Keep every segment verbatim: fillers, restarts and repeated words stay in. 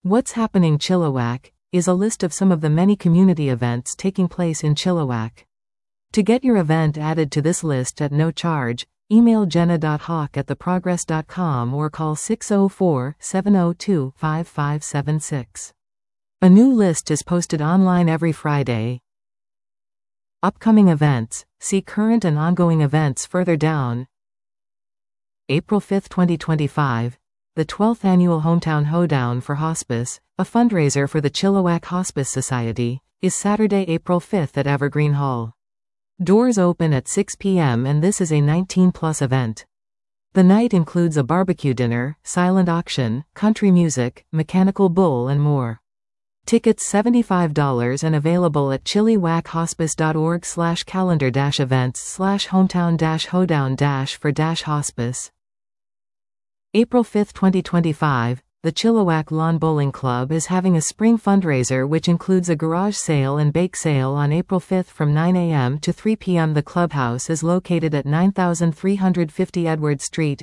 What's Happening Chilliwack is a list of some of the many community events taking place in Chilliwack. To get your event added to this list at no charge, email jenna dot hawk at the progress dot com or call six oh four, seven oh two, five five seven six. A new list is posted online every Friday. Upcoming events. See current and ongoing events further down. April fifth, twenty twenty-five. The twelfth Annual Hometown Hoedown for Hospice, a fundraiser for the Chilliwack Hospice Society, is Saturday, April fifth at Evergreen Hall. Doors open at six p m and this is a nineteen plus event. The night includes a barbecue dinner, silent auction, country music, mechanical bull and more. Tickets seventy-five dollars and available at chilliwack hospice dot org slash calendar dash events slash hometown dash hoedown dash for dash hospice. April fifth, twenty twenty-five, the Chilliwack Lawn Bowling Club is having a spring fundraiser which includes a garage sale and bake sale on April fifth from nine a m to three p m The clubhouse is located at nine thousand three hundred fifty Edward Street.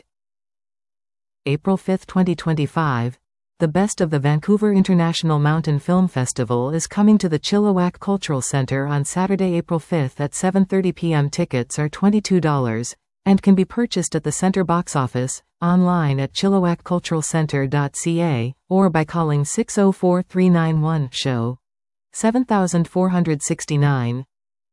April fifth, twenty twenty-five, the Best of the Vancouver International Mountain Film Festival is coming to the Chilliwack Cultural Center on Saturday, April fifth at seven thirty p m Tickets are twenty-two dollars and can be purchased at the center box office, online at chilliwack cultural center dot c a, or by calling six oh four, three nine one, show seven four six nine.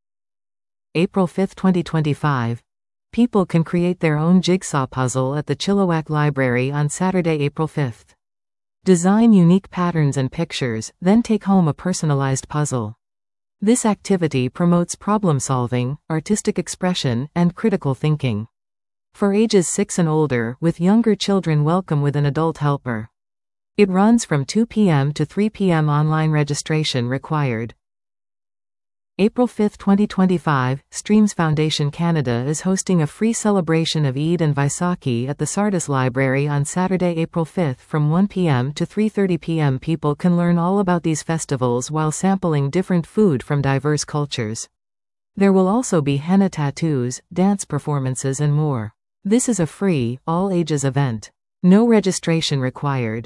April fifth, twenty twenty-five. People can create their own jigsaw puzzle at the Chilliwack Library on Saturday, April fifth. Design unique patterns and pictures, then take home a personalized puzzle. This activity promotes problem-solving, artistic expression, and critical thinking. For ages six and older, with younger children welcome with an adult helper. It runs from two p m to three p m Online registration required. April fifth, twenty twenty-five, Streams Foundation Canada is hosting a free celebration of Eid and Vaisakhi at the Sardis Library on Saturday, April fifth from one p m to three thirty p m People can learn all about these festivals while sampling different food from diverse cultures. There will also be henna tattoos, dance performances and more. This is a free, all-ages event. No registration required.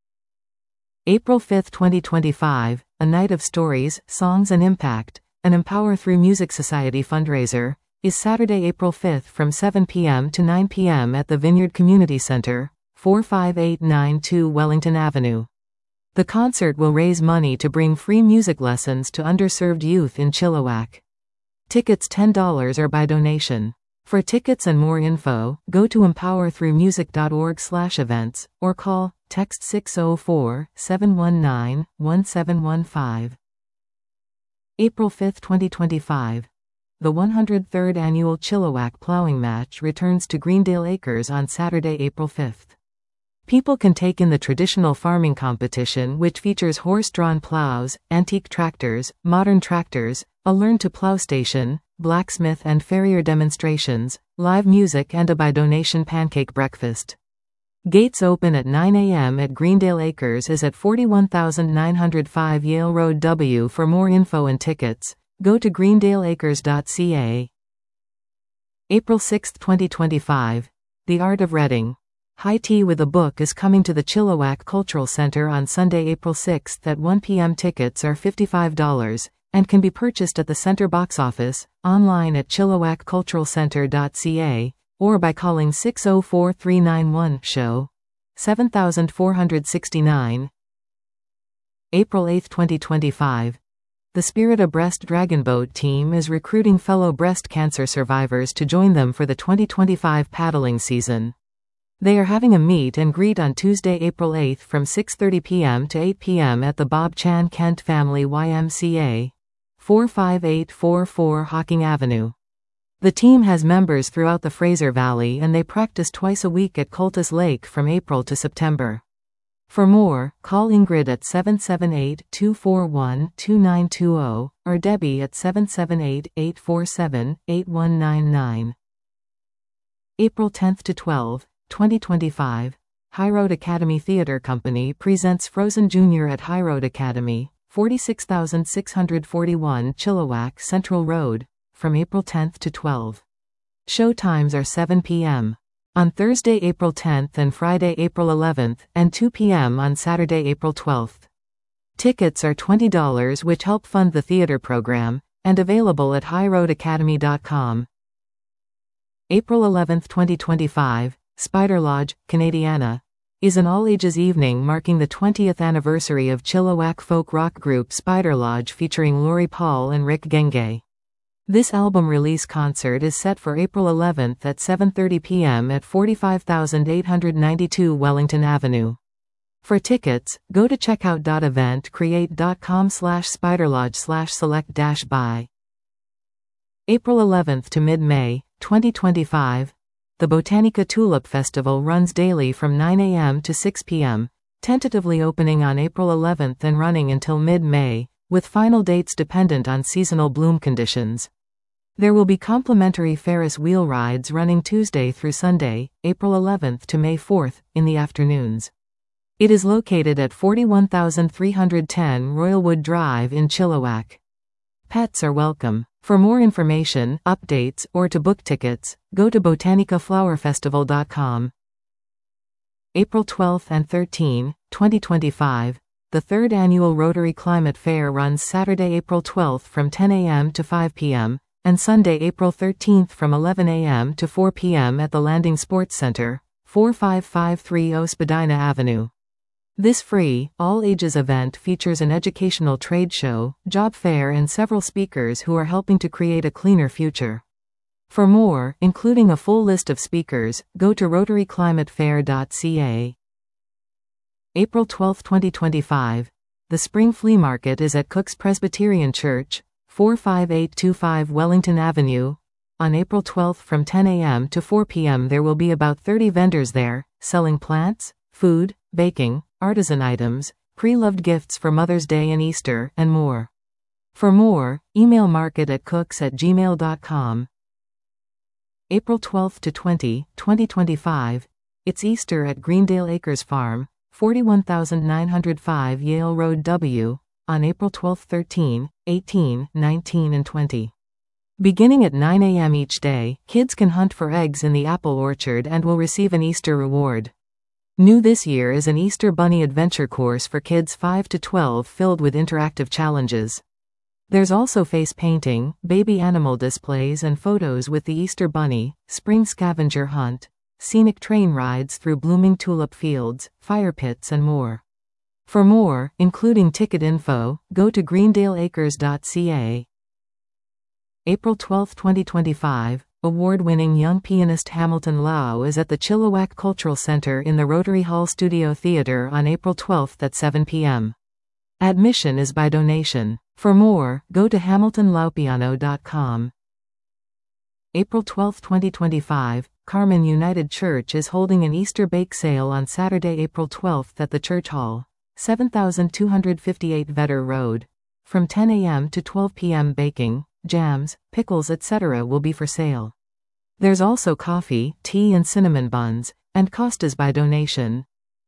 April fifth, twenty twenty-five, A Night of Stories, Songs and Impact, an Empower Through Music Society fundraiser, is Saturday, April fifth from seven p m to nine p m at the Vineyard Community Center, four five eight nine two Wellington Avenue. The concert will raise money to bring free music lessons to underserved youth in Chilliwack. Tickets ten dollars or by donation. For tickets and more info, go to empower through music dot org slash events, or call, text six oh four, seven one nine, one seven one five. April fifth, twenty twenty-five. The one hundred third Annual Chilliwack Plowing Match returns to Greendale Acres on Saturday, April fifth. People can take in the traditional farming competition which features horse-drawn plows, antique tractors, modern tractors, a learn-to-plow station, blacksmith and farrier demonstrations, live music and a by-donation pancake breakfast. Gates open at nine a m at Greendale Acres is at forty-one thousand nine hundred five Yale Road W. For more info and tickets, go to greendale acres dot c a. April sixth, twenty twenty-five. The Art of Reading. High Tea with a Book is coming to the Chilliwack Cultural Center on Sunday, April sixth at one p m Tickets are fifty-five dollars and can be purchased at the center box office, online at chilliwack cultural center dot c a, or by calling six oh four, three nine one, show seven four six nine. April eighth, twenty twenty-five. The Spirit of Breast Dragon Boat team is recruiting fellow breast cancer survivors to join them for the twenty twenty-five paddling season. They are having a meet and greet on Tuesday, April eighth from six thirty p m to eight p m at the Bob Chan Kent Family Y M C A, four five eight four four Hocking Avenue. The team has members throughout the Fraser Valley and they practice twice a week at Cultus Lake from April to September. For more, call Ingrid at seven seven eight, two four one, two nine two zero or Debbie at seven seven eight, eight four seven, eight one nine nine. April tenth to twelfth, twenty twenty-five. High Road Academy Theatre Company presents Frozen Junior at High Road Academy, forty-six thousand six hundred forty-one Chilliwack Central Road, from April tenth to twelfth. Show times are seven p m on Thursday, April tenth and Friday, April eleventh, and two p m on Saturday, April twelfth. Tickets are twenty dollars, which help fund the theater program, and available at high road academy dot com. April eleventh, twenty twenty-five, Spider Lodge, Canadiana, is an all-ages evening marking the twentieth anniversary of Chilliwack folk rock group Spider Lodge featuring Lori Paul and Rick Genge. This album release concert is set for April eleventh at seven thirty p m at forty-five thousand eight hundred ninety-two Wellington Avenue. For tickets, go to checkout dot event create dot com slash spiderlodge slash select dash buy. April eleventh to mid-May, twenty twenty-five, the Botanica Tulip Festival runs daily from nine a m to six p m, tentatively opening on April eleventh and running until mid-May, with final dates dependent on seasonal bloom conditions. There will be complimentary Ferris wheel rides running Tuesday through Sunday, April eleventh to May fourth, in the afternoons. It is located at forty-one thousand three hundred ten Royalwood Drive in Chilliwack. Pets are welcome. For more information, updates, or to book tickets, go to botanica flower festival dot com. April twelfth and thirteenth, twenty twenty-five, the third annual Rotary Climate Fair runs Saturday, April twelfth from ten a m to five p m, and Sunday, April thirteenth from eleven a m to four p m at the Landing Sports Center, forty-five fifty Spadina Avenue. This free, all-ages event features an educational trade show, job fair and several speakers who are helping to create a cleaner future. For more, including a full list of speakers, go to rotary climate fair dot c a. April twelfth, twenty twenty-five, the Spring Flea Market is at Cook's Presbyterian Church, forty-five eight twenty-five Wellington Avenue. On April twelfth from ten a m to four p m there will be about thirty vendors there, selling plants, food, baking, artisan items, pre-loved gifts for Mother's Day and Easter, and more. For more, email market at cooks at gmail dot com. April twelfth to twentieth, twenty twenty-five, it's Easter at Greendale Acres Farm, forty-one thousand nine hundred five Yale Road W, on April twelfth, thirteenth, eighteenth, nineteenth and twentieth. Beginning at nine a m each day, kids can hunt for eggs in the apple orchard and will receive an Easter reward. New this year is an Easter Bunny adventure course for kids five to twelve filled with interactive challenges. There's also face painting, baby animal displays and photos with the Easter Bunny, spring scavenger hunt, scenic train rides through blooming tulip fields, fire pits and more. For more, including ticket info, go to greendale acres dot c a. April twelfth, twenty twenty-five, award-winning young pianist Hamilton Lau is at the Chilliwack Cultural Center in the Rotary Hall Studio Theater on April twelfth at seven p m Admission is by donation. For more, go to hamilton lau piano dot com. April twelfth, twenty twenty-five, Carmen United Church is holding an Easter bake sale on Saturday, April twelfth at the Church Hall, seven thousand two hundred fifty-eight Vetter Road. From ten a m to twelve p m baking, jams, pickles et cetera will be for sale. There's also coffee, tea and cinnamon buns, and cost is by donation.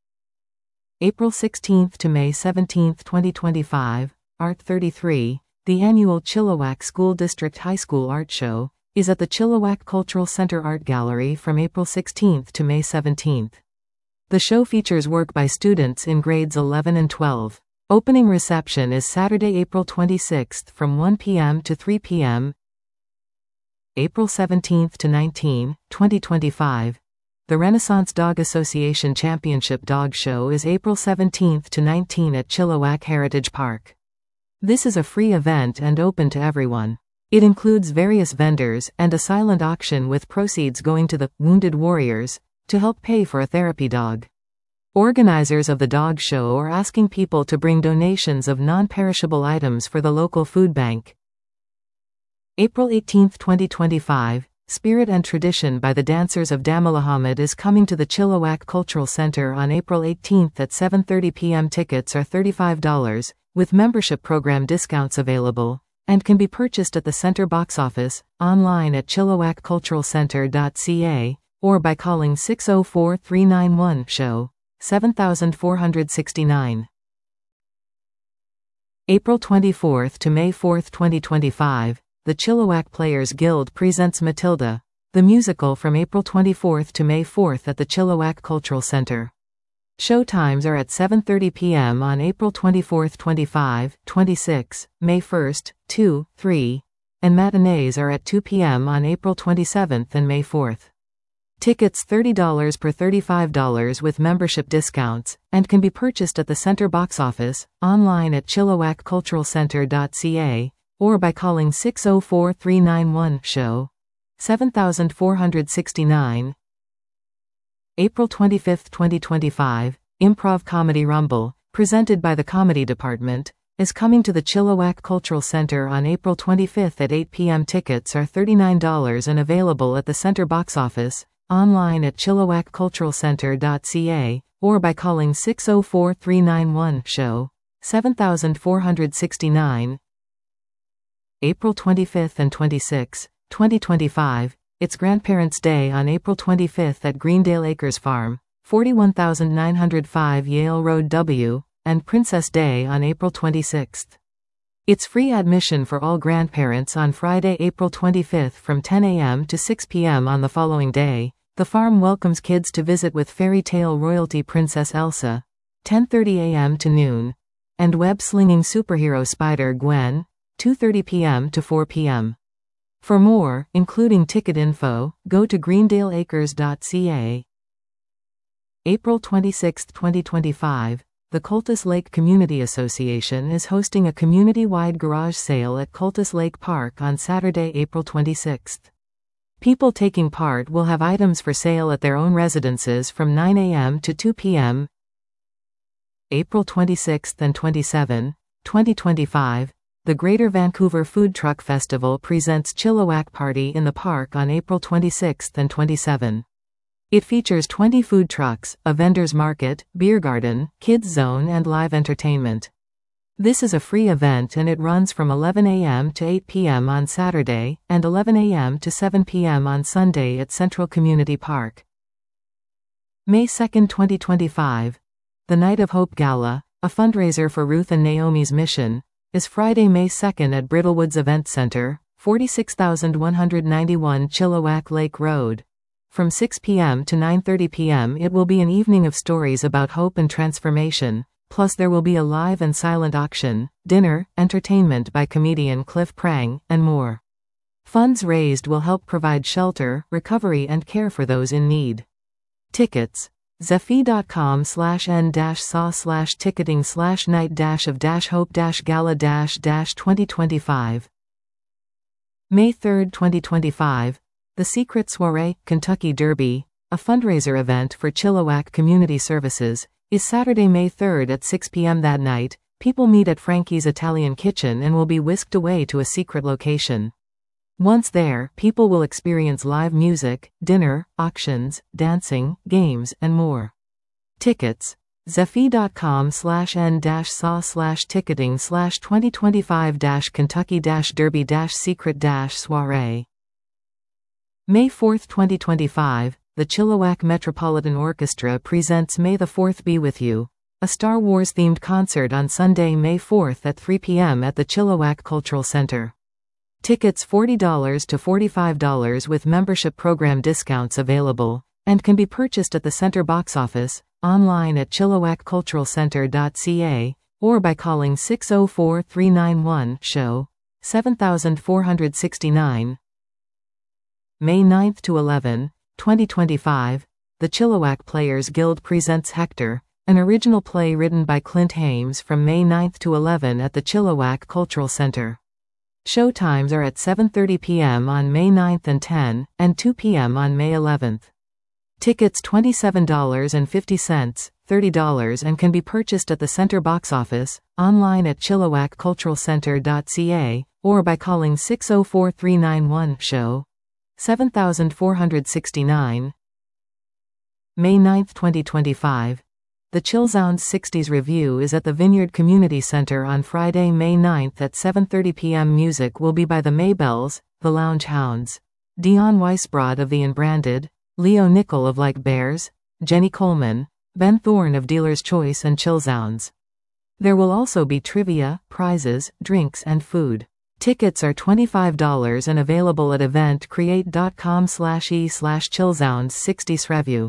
April sixteenth to May seventeenth, twenty twenty-five, Art thirty-three, the annual Chilliwack School District High School Art Show, is at the Chilliwack Cultural Center Art Gallery from April sixteenth to May seventeenth. The show features work by students in grades eleven and twelve. Opening reception is Saturday, April twenty-sixth from one p m to three p m April seventeenth to nineteenth, twenty twenty-five. The Renaissance Dog Association Championship Dog Show is April seventeenth to nineteenth at Chilliwack Heritage Park. This is a free event and open to everyone. It includes various vendors and a silent auction with proceeds going to the Wounded Warriors to help pay for a therapy dog. Organizers of the dog show are asking people to bring donations of non-perishable items for the local food bank. April eighteenth, twenty twenty-five, Spirit and Tradition by the Dancers of Damilahamed is coming to the Chilliwack Cultural Center on April eighteenth at seven thirty p m Tickets are thirty-five dollars, with membership program discounts available, and can be purchased at the center box office, online at chilliwack cultural center dot c a, or by calling six oh four, three nine one, show. seven four six nine. April twenty-fourth to May fourth, twenty twenty-five, the Chilliwack Players Guild presents Matilda, the musical from April twenty-fourth to May fourth at the Chilliwack Cultural Center. Showtimes are at seven thirty p m on April twenty-fourth, twenty-five, twenty-six, May first, two, three, and matinees are at two p m on April twenty-seventh and May fourth. Tickets thirty dollars per thirty-five dollars with membership discounts, and can be purchased at the center box office, online at chilliwack cultural center dot c a, or by calling six oh four, three nine one, show seven four six nine. April twenty-fifth, twenty twenty-five, Improv Comedy Rumble, presented by the Comedy Department, is coming to the Chilliwack Cultural Center on April twenty-fifth at eight p m Tickets are thirty-nine dollars and available at the center box office, online at chilliwack cultural center dot c a, or by calling six oh four, three nine one, show seven four six nine. April twenty-fifth and twenty-sixth, twenty twenty-five, it's Grandparents' Day on April twenty-fifth at Greendale Acres Farm, forty-one thousand nine hundred five Yale Road W, and Princess Day on April twenty-sixth. It's free admission for all grandparents on Friday, April twenty-fifth from ten a m to six p m on the following day. The farm welcomes kids to visit with fairy tale royalty Princess Elsa, ten thirty a m to noon, and web-slinging superhero Spider-Gwen, two thirty p m to four p m For more, including ticket info, go to greendale acres dot c a. April twenty-sixth, twenty twenty-five, the Cultus Lake Community Association is hosting a community-wide garage sale at Cultus Lake Park on Saturday, April twenty-sixth. People taking part will have items for sale at their own residences from nine a m to two p m April twenty-sixth and twenty-seventh, twenty twenty-five, the Greater Vancouver Food Truck Festival presents Chilliwack Party in the Park on April twenty-sixth and twenty-seventh. It features twenty food trucks, a vendor's market, beer garden, kids zone and live entertainment. This is a free event and it runs from eleven a m to eight p m on Saturday, and eleven a m to seven p m on Sunday at Central Community Park. May second, twenty twenty-five. The Night of Hope Gala, a fundraiser for Ruth and Naomi's Mission, is Friday, May second at Brittlewoods Event Center, forty-six thousand one hundred ninety-one Chilliwack Lake Road. From six p m to nine thirty p m it will be an evening of stories about hope and transformation, plus there will be a live and silent auction, dinner, entertainment by comedian Cliff Prang, and more. Funds raised will help provide shelter, recovery and care for those in need. Tickets: zephy dot com slash n dash saw slash ticketing slash night dash of dash hope dash gala dash dash twenty twenty-five. May third, twenty twenty-five, the Secret Soiree, Kentucky Derby, a fundraiser event for Chilliwack Community Services, is Saturday, May third at six p m that night. People meet at Frankie's Italian Kitchen and will be whisked away to a secret location. Once there, people will experience live music, dinner, auctions, dancing, games, and more. Tickets: zephy dot com slash n dash saw slash ticketing slash twenty twenty-five dash Kentucky dash Derby dash Secret dash Soiree. May fourth, twenty twenty-five, the Chilliwack Metropolitan Orchestra presents May the fourth Be With You, a Star Wars-themed concert on Sunday, May fourth at three p m at the Chilliwack Cultural Center. Tickets forty dollars to forty-five dollars with membership program discounts available, and can be purchased at the center box office, online at chilliwack cultural center dot c a, or by calling six oh four, three nine one, show seven four six nine. May ninth to eleventh, twenty twenty-five, the Chilliwack Players Guild presents Hector, an original play written by Clint Hames from May ninth to eleventh at the Chilliwack Cultural Center. Showtimes are at seven thirty p m on May ninth and ten, and two p m on May eleventh. Tickets twenty-seven dollars and fifty cents, thirty dollars and can be purchased at the center box office, online at chilliwack cultural center dot c a, or by calling six oh four, three nine one, show seven four six nine. May ninth, twenty twenty-five. The Chillzounds sixties Review is at the Vineyard Community Center on Friday, May ninth at seven thirty p m Music will be by the Maybells, the Lounge Hounds, Dion Weisbrod of the Unbranded, Leo Nickel of Like Bears, Jenny Coleman, Ben Thorne of Dealer's Choice and Chillzounds. There will also be trivia, prizes, drinks and food. Tickets are twenty-five dollars and available at eventcreate dot com slash e slash chillzounds sixty sreview.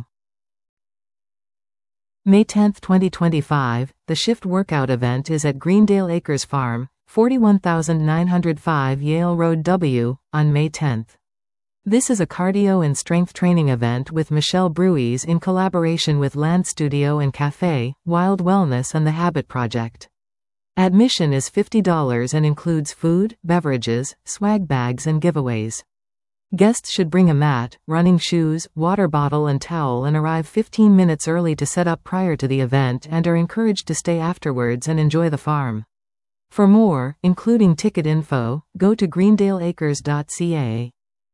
May tenth twenty twenty-five, the Shift Workout event is at Greendale Acres Farm, forty-one thousand nine hundred five Yale Road W, on May tenth. This is a cardio and strength training event with Michelle Bruys in collaboration with Land Studio and Cafe, Wild Wellness and The Habit Project. Admission is fifty dollars and includes food, beverages, swag bags and giveaways. Guests should bring a mat, running shoes, water bottle and towel and arrive fifteen minutes early to set up prior to the event and are encouraged to stay afterwards and enjoy the farm. For more, including ticket info, go to greendale acres dot c a.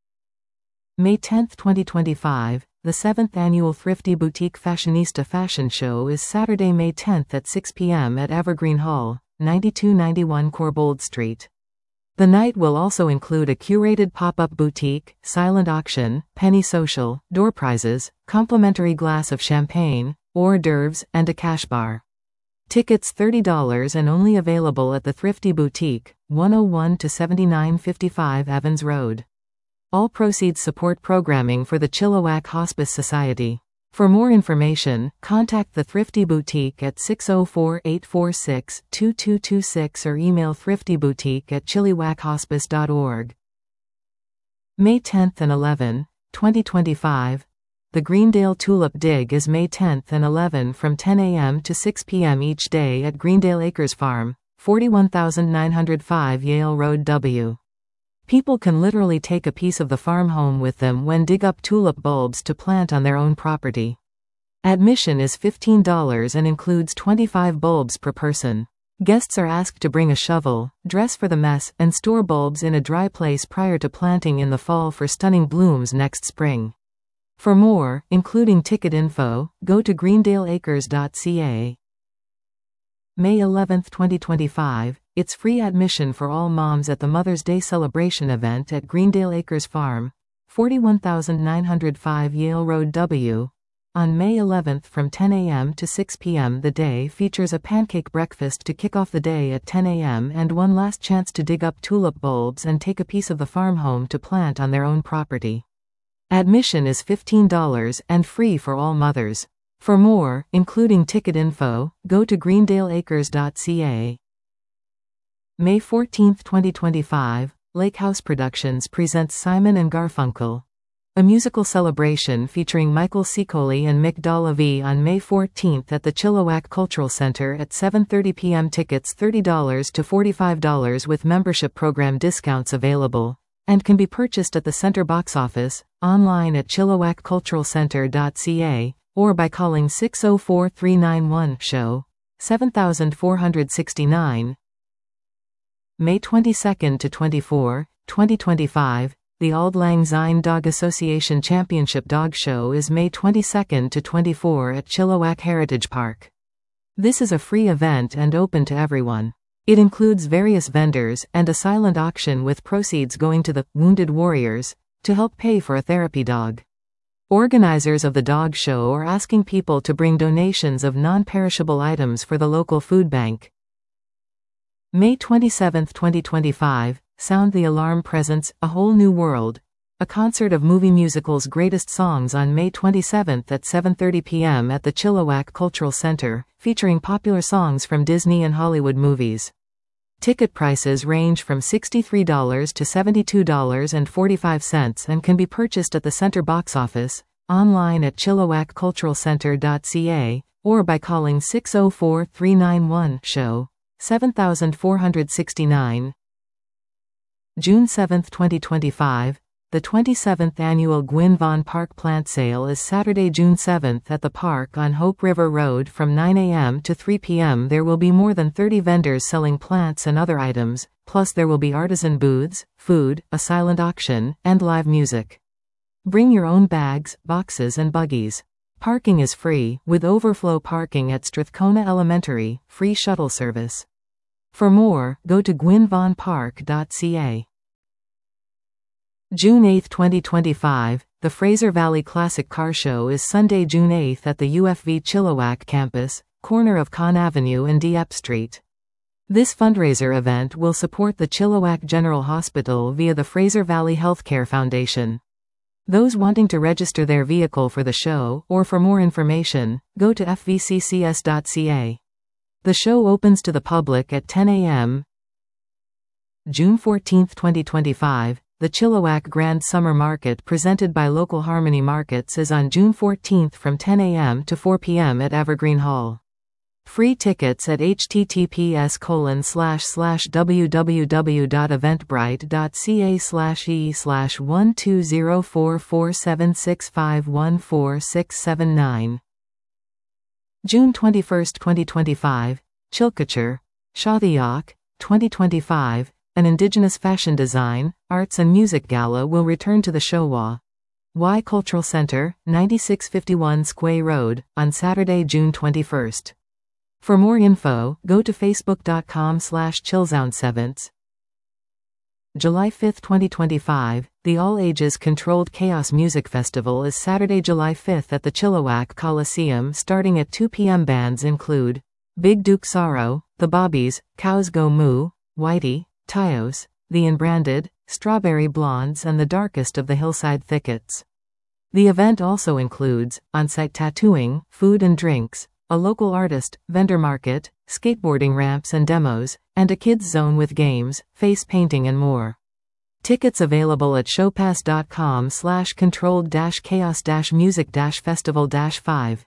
May tenth twenty twenty-five, the seventh Annual Thrifty Boutique Fashionista Fashion Show is Saturday, May tenth at six p m at Evergreen Hall, ninety-two ninety-one Corbould Street. The night will also include a curated pop-up boutique, silent auction, penny social, door prizes, complimentary glass of champagne, hors d'oeuvres, and a cash bar. Tickets thirty dollars and only available at the Thrifty Boutique, one oh one to seventy-nine fifty-five Evans Road. All proceeds support programming for the Chilliwack Hospice Society. For more information, contact the Thrifty Boutique at six oh four, eight four six, two two two six or email thriftyboutique at chilliwack hospice dot org. May tenth and eleventh, twenty twenty-five. The Greendale Tulip Dig is May tenth and eleventh from ten a m to six p m each day at Greendale Acres Farm, forty-one thousand nine hundred five Yale Road W. People can literally take a piece of the farm home with them when dig up tulip bulbs to plant on their own property. Admission is fifteen dollars and includes twenty-five bulbs per person. Guests are asked to bring a shovel, dress for the mess, and store bulbs in a dry place prior to planting in the fall for stunning blooms next spring. For more, including ticket info, go to greendale acres dot c a. May eleventh twenty twenty-five, it's free admission for all moms at the Mother's Day celebration event at Greendale Acres Farm, forty-one thousand nine hundred five Yale Road W. On May eleventh from ten a m to six p m The day features a pancake breakfast to kick off the day at ten a m and one last chance to dig up tulip bulbs and take a piece of the farm home to plant on their own property. Admission is fifteen dollars and free for all mothers. For more, including ticket info, go to greendale acres dot c a. May fourteenth twenty twenty-five, Lake House Productions presents Simon and Garfunkel, a musical celebration featuring Michael Ciccoli and Mick Dollavie on May fourteenth at the Chilliwack Cultural Center at seven thirty p m Tickets thirty dollars to forty-five dollars with membership program discounts available, and can be purchased at the center box office, online at chilliwack cultural center dot c a, or by calling six oh four, three nine one, show, seven four six nine. May twenty-second to twenty-fourth, twenty twenty-five, the Auld Lang Syne Dog Association Championship Dog Show is May twenty-second to twenty-fourth at Chilliwack Heritage Park. This is a free event and open to everyone. It includes various vendors and a silent auction with proceeds going to the Wounded Warriors to help pay for a therapy dog. Organizers of the dog show are asking people to bring donations of non-perishable items for the local food bank. May twenty-seventh twenty twenty-five, Sound the Alarm presents A Whole New World, a concert of movie musicals' greatest songs on May twenty-seventh at seven thirty p m at the Chilliwack Cultural Center, featuring popular songs from Disney and Hollywood movies. Ticket prices range from sixty-three dollars to seventy-two dollars and forty-five cents and can be purchased at the center box office, online at chilliwack cultural center dot c a, or by calling six oh four, three nine one, show, seven four six nine. June seventh twenty twenty-five, the twenty-seventh Annual Gwyn Vaughan Park Plant Sale is Saturday, June seventh at the park on Hope River Road from nine a m to three p m There will be more than thirty vendors selling plants and other items, plus there will be artisan booths, food, a silent auction, and live music. Bring your own bags, boxes and buggies. Parking is free, with overflow parking at Strathcona Elementary, free shuttle service. For more, go to gwyn vaughan park dot c a. June eighth twenty twenty-five, the Fraser Valley Classic Car Show is Sunday, June eighth at the U F V Chilliwack campus, corner of Conn Avenue and Dieppe Street. This fundraiser event will support the Chilliwack General Hospital via the Fraser Valley Healthcare Foundation. Those wanting to register their vehicle for the show, or for more information, go to f v c c s dot c a. The show opens to the public at ten a m June fourteenth, twenty twenty-five. The Chilliwack Grand Summer Market presented by Local Harmony Markets is on June fourteenth from ten a m to four p m at Evergreen Hall. Free tickets at h t t p s colon slash slash w w w dot eventbrite dot c a slash e slash one two zero four four seven six five one four six seven nine. June twenty-first, twenty twenty-five. Chilkature, Shawtheyok, twenty twenty-five, an Indigenous fashion design, arts and music gala will return to the Showa Y Cultural Center, ninety-six fifty-one Squay Road, on Saturday, June twenty-first. For more info, go to facebook dot com slash chillsound sevens. July fifth, twenty twenty-five, the all-ages Controlled Chaos Music Festival is Saturday, July fifth at the Chilliwack Coliseum starting at two p m Bands include Big Duke Sorrow, The Bobbies, Cows Go Moo, Whitey, Tyos, The Unbranded, Strawberry Blondes and The Darkest of the Hillside Thickets. The event also includes on-site tattooing, food and drinks, a local artist, vendor market, skateboarding ramps and demos, and a kids zone with games, face painting and more. Tickets available at showpass dot com slash controlled dash chaos dash music dash festival dash five.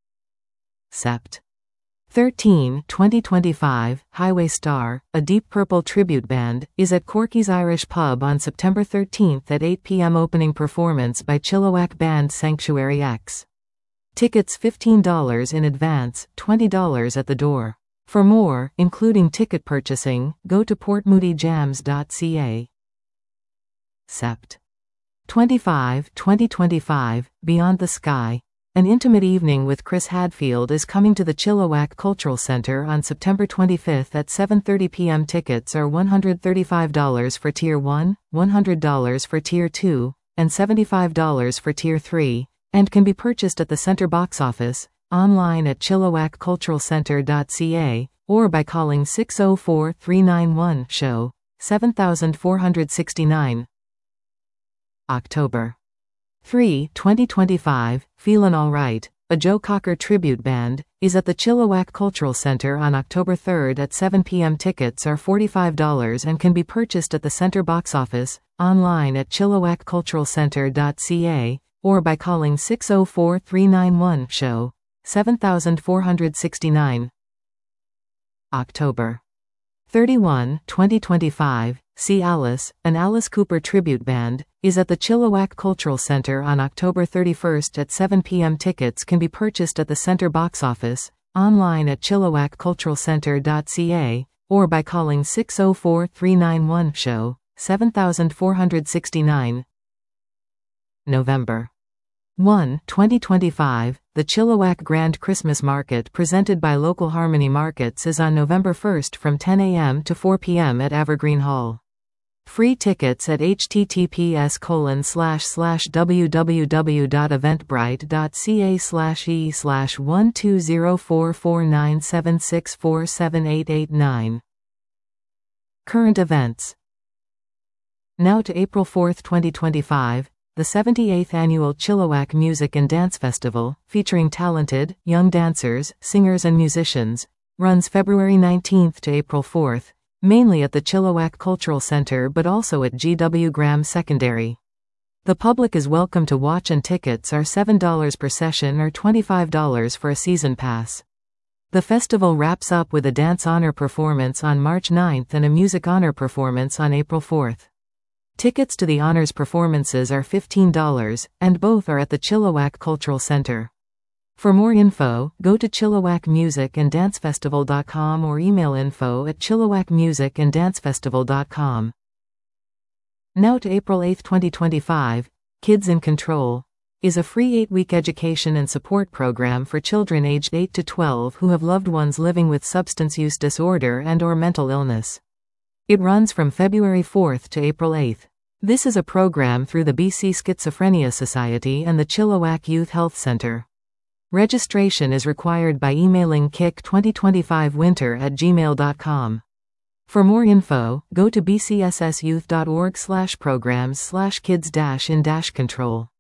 Sept. thirteen, twenty twenty-five, Highway Star, a Deep Purple tribute band, is at Corky's Irish Pub on September thirteenth at eight p m Opening performance by Chilliwack band Sanctuary X. Tickets fifteen dollars in advance, twenty dollars at the door. For more, including ticket purchasing, go to port moody jams dot c a. Sept. twenty-five, twenty twenty-five, Beyond the Sky. An intimate evening with Chris Hadfield is coming to the Chilliwack Cultural Center on September twenty-fifth at seven thirty p m Tickets are one hundred thirty-five dollars for Tier one, one hundred dollars for Tier two, and seventy-five dollars for Tier three. And can be purchased at the center box office, online at chilliwack cultural center dot c a, or by calling six oh four, three nine one, show, seven four six nine. October third, twenty twenty-five, Feelin' Alright, a Joe Cocker tribute band, is at the Chilliwack Cultural Center on October third at seven p m Tickets are forty-five dollars and can be purchased at the center box office, online at chilliwack cultural center dot c a, or by calling six oh four, three nine one, show, seven four six nine. October thirty-first, twenty twenty-five, See Alice, an Alice Cooper tribute band, is at the Chilliwack Cultural Center on October thirty-first at seven p m Tickets can be purchased at the center box office, online at chilliwack cultural center dot c a, or by calling six oh four, three nine one, show, seven four six nine. November first, twenty twenty-five, the Chilliwack Grand Christmas Market presented by Local Harmony Markets is on November first from ten a m to four p m at Evergreen Hall. Free tickets at h t t p s colon slash slash w w w dot eventbrite dot c a slash e slash one two zero four four nine seven six four seven eight eight nine. Current events. Now to April fourth, twenty twenty-five. The seventy-eighth Annual Chilliwack Music and Dance Festival, featuring talented, young dancers, singers and musicians, runs February nineteenth to April fourth, mainly at the Chilliwack Cultural Center but also at G W Graham Secondary. The public is welcome to watch and tickets are seven dollars per session or twenty-five dollars for a season pass. The festival wraps up with a dance honor performance on March ninth and a music honor performance on April fourth. Tickets to the honors performances are fifteen dollars, and both are at the Chilliwack Cultural Center. For more info, go to chilliwack music and dance festival dot com or email info at chilliwack music and dance festival dot com. Now to April eighth, twenty twenty-five, Kids in Control is a free eight-week education and support program for children aged eight to twelve who have loved ones living with substance use disorder and or mental illness. It runs from February fourth to April eighth. This is a program through the B C Schizophrenia Society and the Chilliwack Youth Health Center. Registration is required by emailing kick twenty twenty-five winter at gmail dot com. For more info, go to b c s s youth dot org slash programs slash kids dash in dash control.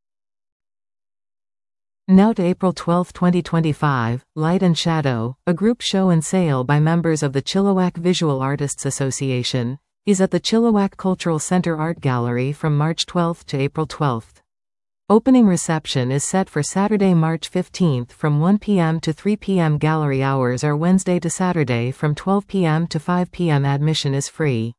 Now to April twelfth twenty twenty-five, Light and Shadow, a group show and sale by members of the Chilliwack Visual Artists Association, is at the Chilliwack Cultural Center Art Gallery from March twelfth to April twelfth. Opening reception is set for Saturday, March fifteenth from one p m to three p m Gallery hours are Wednesday to Saturday from twelve p m to five p m Admission is free.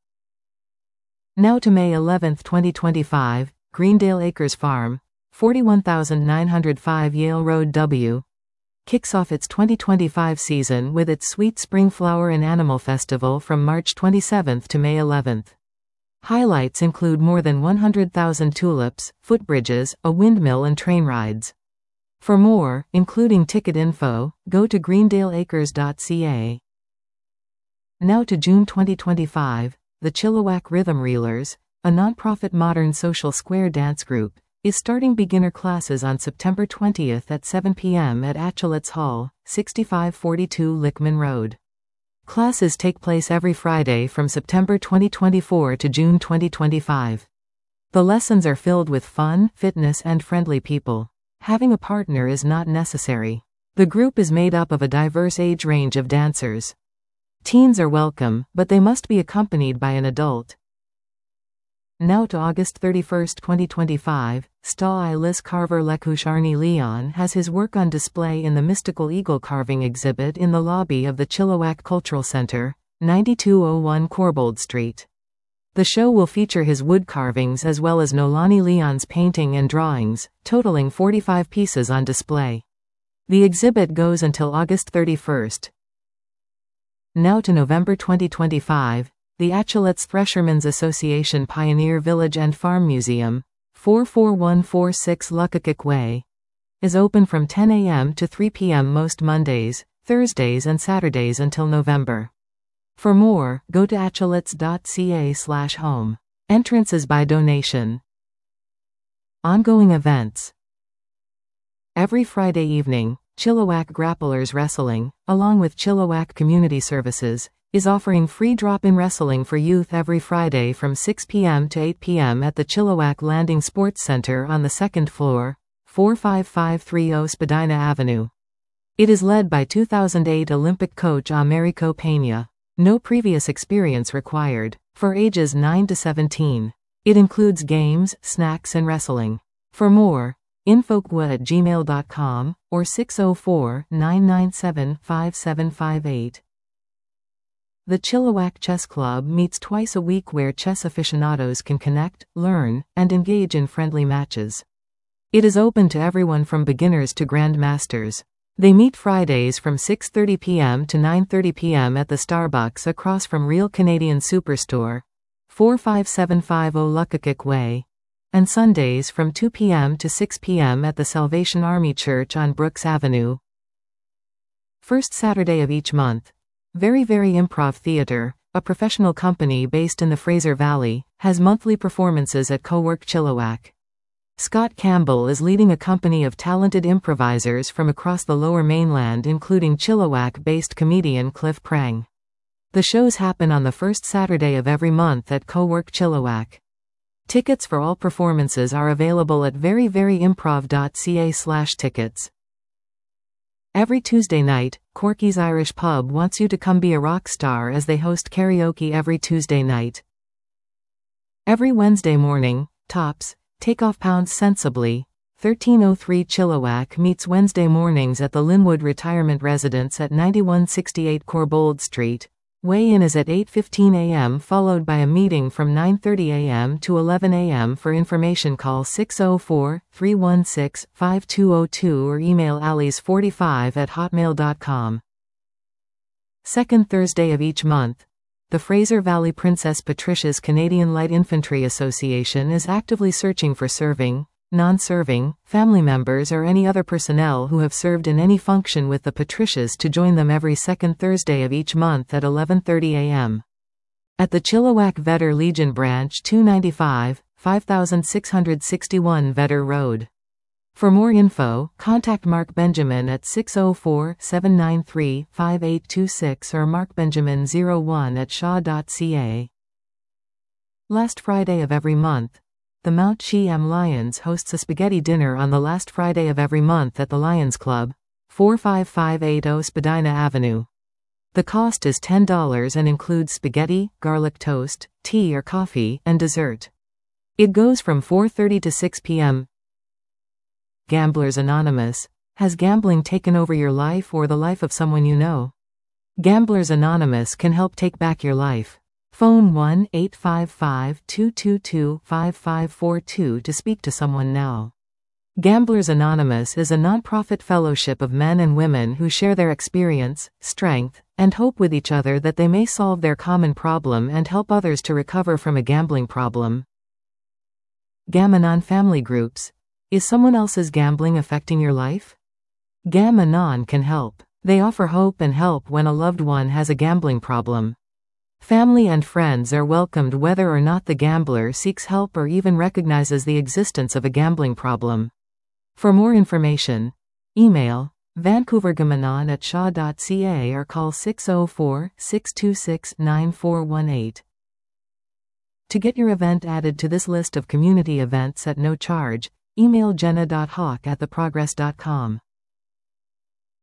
Now to May eleventh twenty twenty-five, Greendale Acres Farm, forty-one thousand nine hundred five Yale Road W, kicks off its twenty twenty-five season with its Sweet Spring Flower and Animal Festival from March twenty-seventh to May eleventh. Highlights include more than one hundred thousand tulips, footbridges, a windmill and train rides. For more, including ticket info, go to greendale acres dot c a. Now to June twenty twenty-five, the Chilliwack Rhythm Reelers, a nonprofit modern social square dance group, is starting beginner classes on September twentieth at seven p m at Achelot's Hall, sixty-five forty-two Lickman Road. Classes take place every Friday from September twenty twenty-four to June twenty twenty-five. The lessons are filled with fun, fitness and friendly people. Having a partner is not necessary. The group is made up of a diverse age range of dancers. Teens are welcome, but they must be accompanied by an adult. Now to August thirty-first twenty twenty-five, Sta Lis carver Lekush Arnie Leon has his work on display in the Mystical Eagle Carving exhibit in the lobby of the Chilliwack Cultural Center, ninety-two oh one Corbould Street. The show will feature his wood carvings as well as Nolani Leon's painting and drawings, totaling forty-five pieces on display. The exhibit goes until August thirty-first. Now to November twenty twenty-five, the Achelot's Threshermen's Association Pioneer Village and Farm Museum, four four one four six Luckakik Way, is open from ten a m to three p m most Mondays, Thursdays and Saturdays until November. For more, go to achelots dot c a slash home. Entrance is by donation. Ongoing events. Every Friday evening, Chilliwack Grapplers Wrestling, along with Chilliwack Community Services, is offering free drop-in wrestling for youth every Friday from six p m to eight p m at the Chilliwack Landing Sports Center on the second floor, four five five three zero Spadina Avenue. It is led by two thousand eight Olympic coach Americo Peña. No previous experience required. For ages nine to seventeen. It includes games, snacks and wrestling. For more, infogwa at gmail dot com or six oh four, nine nine seven, five seven five eight. The Chilliwack Chess Club meets twice a week where chess aficionados can connect, learn, and engage in friendly matches. It is open to everyone from beginners to grandmasters. They meet Fridays from six thirty p m to nine thirty p m at the Starbucks across from Real Canadian Superstore, four five seven five zero Luckakik Way, and Sundays from two p m to six p m at the Salvation Army Church on Brooks Avenue. First Saturday of each month. Very Very Improv Theatre, a professional company based in the Fraser Valley, has monthly performances at Cowork Chilliwack. Scott Campbell is leading a company of talented improvisers from across the Lower Mainland, including Chilliwack-based comedian Cliff Prang. The shows happen on the first Saturday of every month at Cowork Chilliwack. Tickets for all performances are available at very very improv dot c a slash tickets. Every Tuesday night, Corky's Irish Pub wants you to come be a rock star as they host karaoke every Tuesday night. Every Wednesday morning, Tops, Take Off Pounds Sensibly, thirteen oh three Chilliwack meets Wednesday mornings at the Linwood Retirement Residence at ninety-one sixty-eight Corbould Street. Weigh-in is at eight fifteen a m followed by a meeting from nine thirty a m to eleven a m For information call six oh four, three one six, five two oh two or email allies forty-five at hotmail dot com. Second Thursday of each month. The Fraser Valley Princess Patricia's Canadian Light Infantry Association is actively searching for serving, non-serving, family members or any other personnel who have served in any function with the Patricias to join them every second Thursday of each month at eleven thirty a m At the Chilliwack Vetter Legion Branch two ninety-five, five six six one Vetter Road. For more info, contact Mark Benjamin at six oh four, seven nine three, five eight two six or mark benjamin zero one at shaw dot c a. Last Friday of every month. The Mount Chi-Am Lions hosts a spaghetti dinner on the last Friday of every month at the Lions Club, four five five eight zero Spadina Avenue. The cost is ten dollars and includes spaghetti, garlic toast, tea or coffee, and dessert. It goes from four thirty to six p m Gamblers Anonymous. Has gambling taken over your life or the life of someone you know? Gamblers Anonymous can help take back your life. Phone one eight five five, two two two, five five four two to speak to someone now. Gamblers Anonymous is a nonprofit fellowship of men and women who share their experience, strength, and hope with each other that they may solve their common problem and help others to recover from a gambling problem. Gam-Anon Family Groups. Is someone else's gambling affecting your life? Gam-Anon can help. They offer hope and help when a loved one has a gambling problem. Family and friends are welcomed whether or not the gambler seeks help or even recognizes the existence of a gambling problem. For more information, email vancouver gam-anon at shaw dot c a or call six oh four, six two six, nine four one eight. To get your event added to this list of community events at no charge, email jenna dot hawk at the progress dot com.